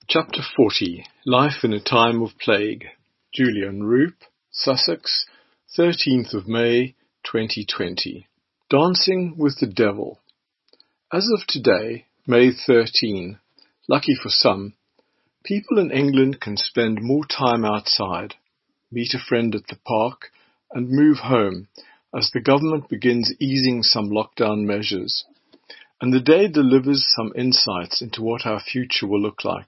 Chapter 40. Life in a Time of Plague. Julian Roop, Sussex, 13th of May, 2020. Dancing with the Devil. As of today, May 13, lucky for some, people in England can spend more time outside, meet a friend at the park, and move home as the government begins easing some lockdown measures. And the day delivers some insights into what our future will look like.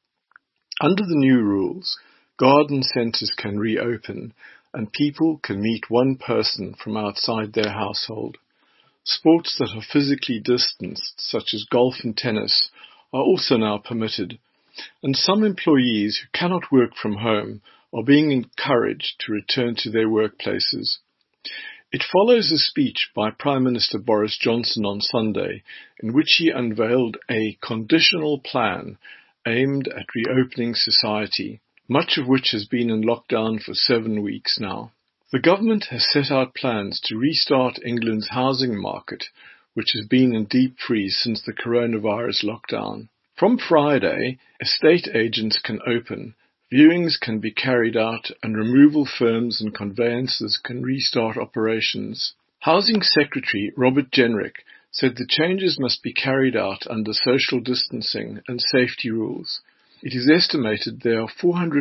Under the new rules, garden centres can reopen and people can meet one person from outside their household. Sports that are physically distanced, such as golf and tennis, are also now permitted, and some employees who cannot work from home are being encouraged to return to their workplaces. It follows a speech by Prime Minister Boris Johnson on Sunday, in which he unveiled a conditional plan aimed at reopening society, much of which has been in lockdown for 7 weeks now. The government has set out plans to restart England's housing market, which has been in deep freeze since the coronavirus lockdown. From Friday, estate agents can open, viewings can be carried out, and removal firms and conveyancers can restart operations. Housing Secretary Robert Jenrick said the changes must be carried out under social distancing and safety rules. It is estimated there are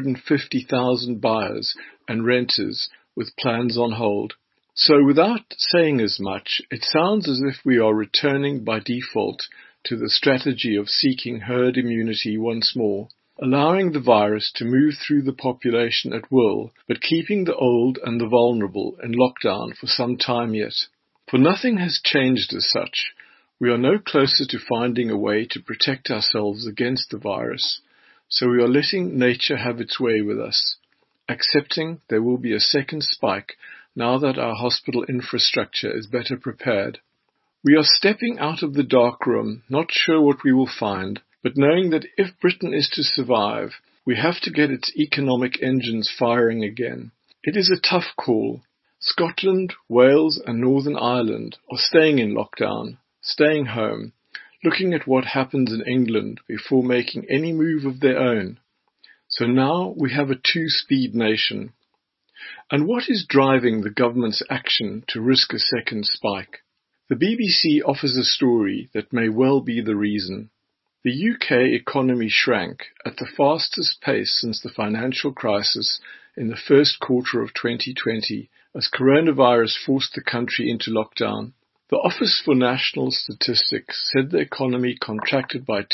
450,000 buyers and renters with plans on hold. So without saying as much, it sounds as if we are returning by default to the strategy of seeking herd immunity once more, allowing the virus to move through the population at will, but keeping the old and the vulnerable in lockdown for some time yet. For nothing has changed as such. We are no closer to finding a way to protect ourselves against the virus, so we are letting nature have its way with us, accepting there will be a second spike now that our hospital infrastructure is better prepared. We are stepping out of the dark room, not sure what we will find, but knowing that if Britain is to survive, we have to get its economic engines firing again. It is a tough call. Scotland, Wales and Northern Ireland are staying in lockdown, staying home, looking at what happens in England before making any move of their own. So now we have a two-speed nation. And what is driving the government's action to risk a second spike? The BBC offers a story that may well be the reason. The UK economy shrank at the fastest pace since the financial crisis in the first quarter of 2020 as coronavirus forced the country into lockdown. The Office for National Statistics said the economy contracted by 2%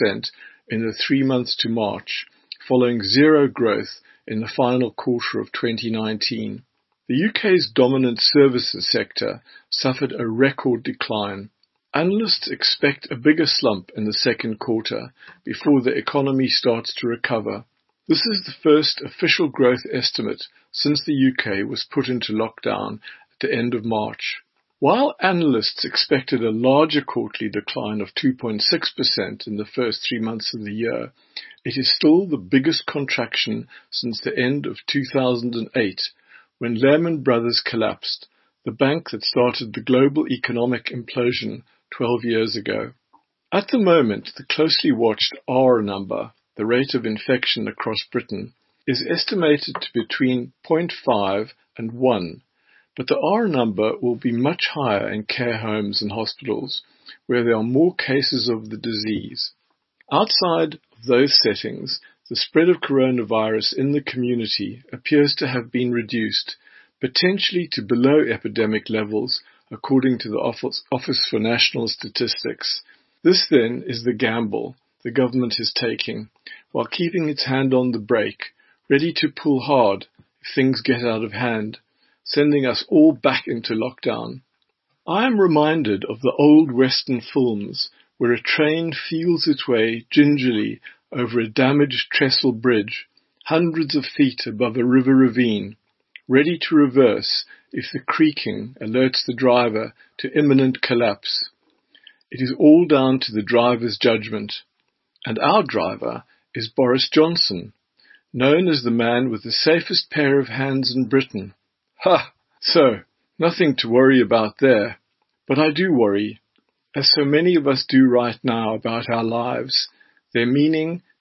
in the 3 months to March, following zero growth in the final quarter of 2019. The UK's dominant services sector suffered a record decline. Analysts expect a bigger slump in the second quarter before the economy starts to recover. This is the first official growth estimate since the UK was put into lockdown at the end of March. While analysts expected a larger quarterly decline of 2.6% in the first 3 months of the year, it is still the biggest contraction since the end of 2008, when Lehman Brothers collapsed, the bank that started the global economic implosion 12 years ago. At the moment, the closely watched R number, the rate of infection across Britain, is estimated to be between 0.5 and 1, but the R number will be much higher in care homes and hospitals, where there are more cases of the disease. Outside of those settings, the spread of coronavirus in the community appears to have been reduced, potentially to below epidemic levels, according to the Office for National Statistics. This then is the gamble the government is taking, while keeping its hand on the brake, ready to pull hard if things get out of hand, sending us all back into lockdown. I am reminded of the old Western films where a train feels its way gingerly over a damaged trestle bridge, hundreds of feet above a river ravine, ready to reverse if the creaking alerts the driver to imminent collapse. It is all down to the driver's judgment. And our driver is Boris Johnson, known as the man with the safest pair of hands in Britain. Ha! So, nothing to worry about there. But I do worry, as so many of us do right now, about our lives, their meaning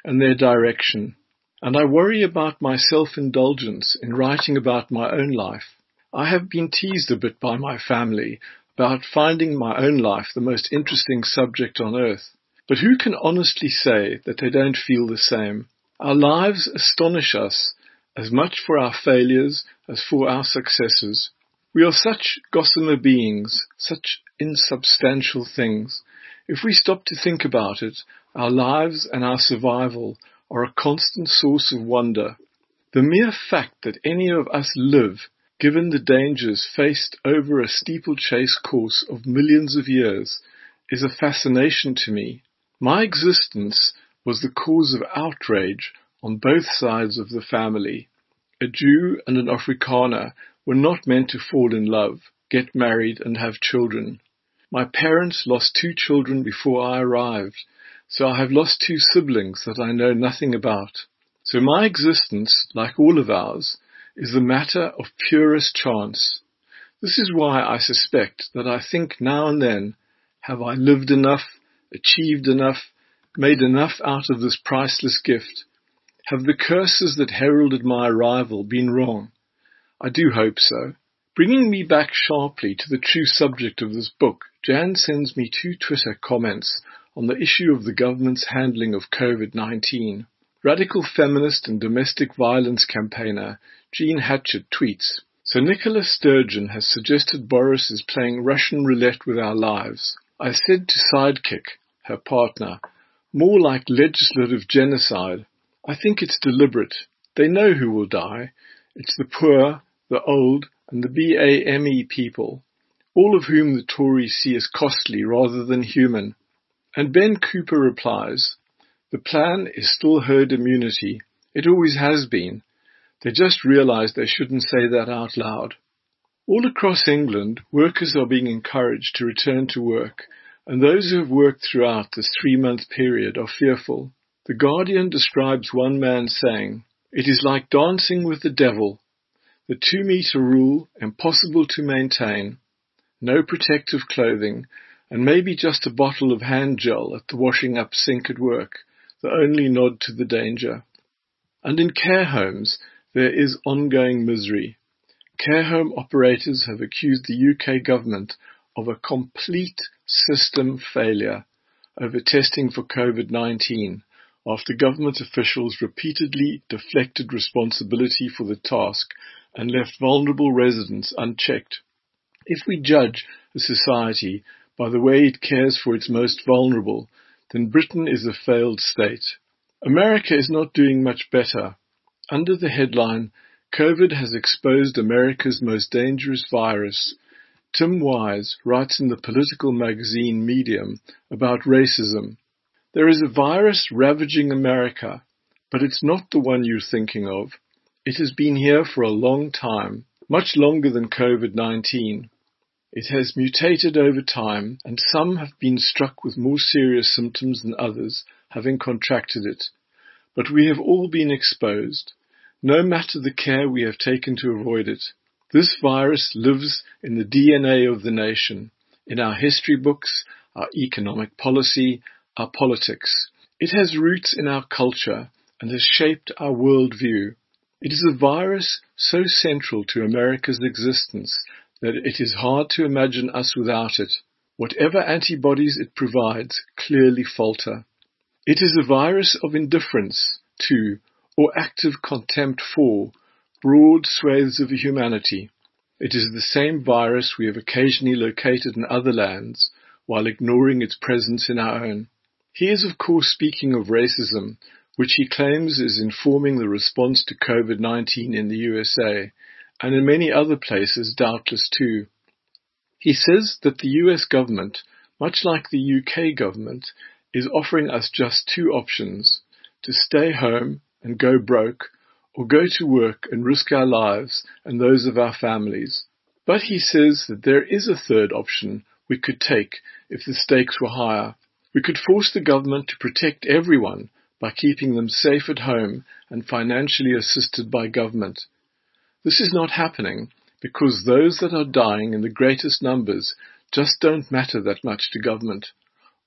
and their direction. And I worry about my self-indulgence in writing about my own life. I have been teased a bit by my family about finding my own life the most interesting subject on earth. But who can honestly say that they don't feel the same? Our lives astonish us as much for our failures as for our successes. We are such gossamer beings, such insubstantial things. If we stop to think about it, our lives and our survival are a constant source of wonder. The mere fact that any of us live, given the dangers faced over a steeplechase course of millions of years, is a fascination to me. My existence was the cause of outrage on both sides of the family. A Jew and an Afrikaner were not meant to fall in love, get married and have children. My parents lost 2 children before I arrived, so I have lost 2 siblings that I know nothing about. So my existence, like all of ours, is the matter of purest chance. This is why I suspect that I think now and then, have I lived enough, achieved enough, made enough out of this priceless gift? Have the curses that heralded my arrival been wrong? I do hope so. Bringing me back sharply to the true subject of this book, Jan sends me 2 Twitter comments on the issue of the government's handling of COVID-19. Radical feminist and domestic violence campaigner Jean Hatchett tweets, "So Nicola Sturgeon has suggested Boris is playing Russian roulette with our lives. I said to Sidekick, her partner, more like legislative genocide. I think it's deliberate. They know who will die. It's the poor, the old, and the BAME people, all of whom the Tories see as costly rather than human." And Ben Cooper replies, "The plan is still herd immunity. It always has been. They just realised they shouldn't say that out loud." All across England, workers are being encouraged to return to work, and those who have worked throughout this 3-month period are fearful. The Guardian describes one man saying, "It is like dancing with the devil. The 2-metre rule, impossible to maintain. No protective clothing, and maybe just a bottle of hand gel at the washing up sink at work, the only nod to the danger." And in care homes, there is ongoing misery. Care home operators have accused the UK government of a complete system failure over testing for COVID-19 after government officials repeatedly deflected responsibility for the task and left vulnerable residents unchecked. If we judge a society by the way it cares for its most vulnerable, then Britain is a failed state. America is not doing much better. Under the headline, "COVID has exposed America's most dangerous virus," Tim Wise writes in the political magazine Medium about racism. "There is a virus ravaging America, but it's not the one you're thinking of. It has been here for a long time, much longer than COVID-19. It has mutated over time, and some have been struck with more serious symptoms than others, having contracted it. But we have all been exposed, no matter the care we have taken to avoid it. This virus lives in the DNA of the nation, in our history books, our economic policy, our politics. It has roots in our culture and has shaped our worldview. It is a virus so central to America's existence that it is hard to imagine us without it. Whatever antibodies it provides clearly falter. It is a virus of indifference to, or active contempt for, broad swathes of humanity. It is the same virus we have occasionally located in other lands, while ignoring its presence in our own." He is of course speaking of racism, which he claims is informing the response to COVID-19 in the USA, and in many other places doubtless too. He says that the US government, much like the UK government, is offering us just 2 options: to stay home and go broke, or go to work and risk our lives and those of our families. But he says that there is a third option we could take if the stakes were higher. We could force the government to protect everyone by keeping them safe at home and financially assisted by government. This is not happening because those that are dying in the greatest numbers just don't matter that much to government.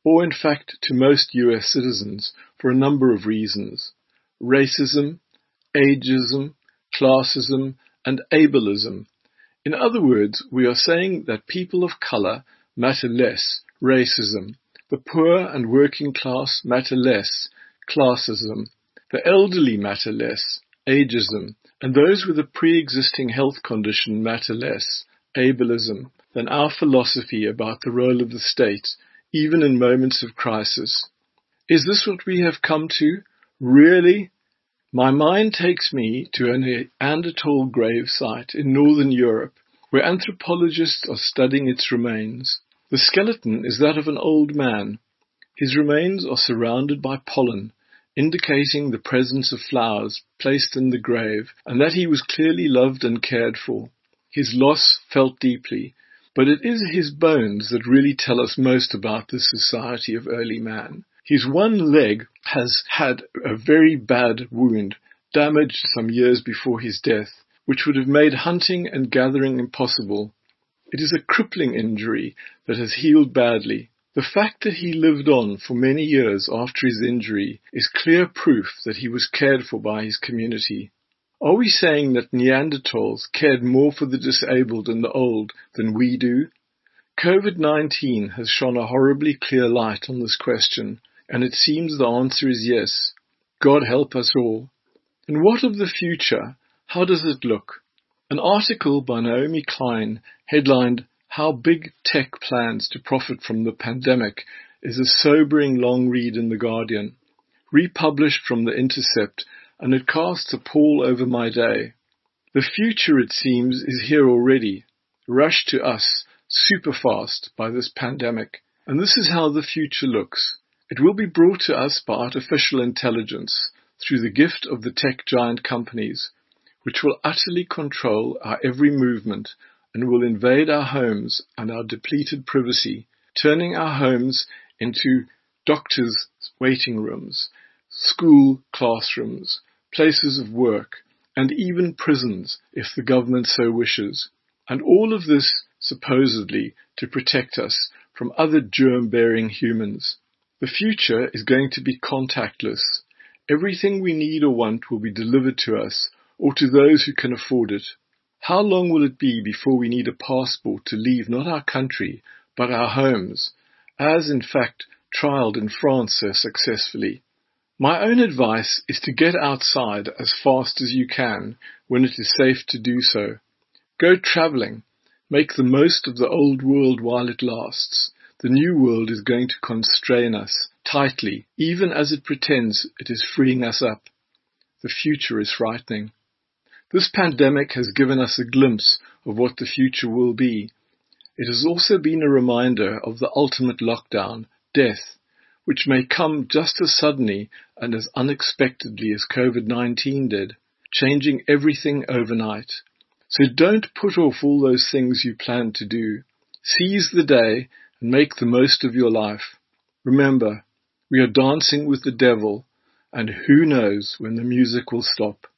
or in fact to most US citizens, for a number of reasons: racism, ageism, classism, and ableism. In other words, we are saying that people of color matter less, racism, the poor and working class matter less, classism, the elderly matter less, ageism, and those with a pre-existing health condition matter less, ableism, than our philosophy about the role of the state, even in moments of crisis. Is this what we have come to? Really? My mind takes me to a Neanderthal grave site in northern Europe, where anthropologists are studying its remains. The skeleton is that of an old man. His remains are surrounded by pollen, indicating the presence of flowers placed in the grave, and that he was clearly loved and cared for. His loss felt deeply, but it is his bones that really tell us most about this society of early man. His one leg has had a very bad wound, damaged some years before his death, which would have made hunting and gathering impossible. It is a crippling injury that has healed badly. The fact that he lived on for many years after his injury is clear proof that he was cared for by his community. Are we saying that Neanderthals cared more for the disabled and the old than we do? COVID-19 has shone a horribly clear light on this question, and it seems the answer is yes. God help us all. And what of the future? How does it look? An article by Naomi Klein headlined "How Big Tech Plans to Profit from the Pandemic" is a sobering long read in The Guardian, republished from The Intercept, and it casts a pall over my day. The future, it seems, is here already, rushed to us super fast by this pandemic. And this is how the future looks. It will be brought to us by artificial intelligence through the gift of the tech giant companies, which will utterly control our every movement and will invade our homes and our depleted privacy, turning our homes into doctors' waiting rooms, school classrooms, places of work, and even prisons if the government so wishes. And all of this supposedly to protect us from other germ-bearing humans. The future is going to be contactless. Everything we need or want will be delivered to us, or to those who can afford it. How long will it be before we need a passport to leave not our country, but our homes, as in fact trialled in France so successfully? My own advice is to get outside as fast as you can when it is safe to do so. Go travelling. Make the most of the old world while it lasts. The new world is going to constrain us tightly, even as it pretends it is freeing us up. The future is frightening. This pandemic has given us a glimpse of what the future will be. It has also been a reminder of the ultimate lockdown, death, which may come just as suddenly and as unexpectedly as COVID-19 did, changing everything overnight. So don't put off all those things you plan to do. Seize the day and make the most of your life. Remember, we are dancing with the devil, and who knows when the music will stop.